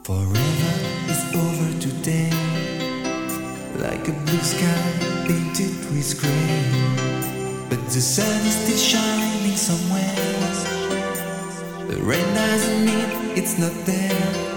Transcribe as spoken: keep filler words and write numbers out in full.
Forever is over today, like a blue sky painted with gray. But the sun is still shining somewhere. The rain doesn't mean it's not there.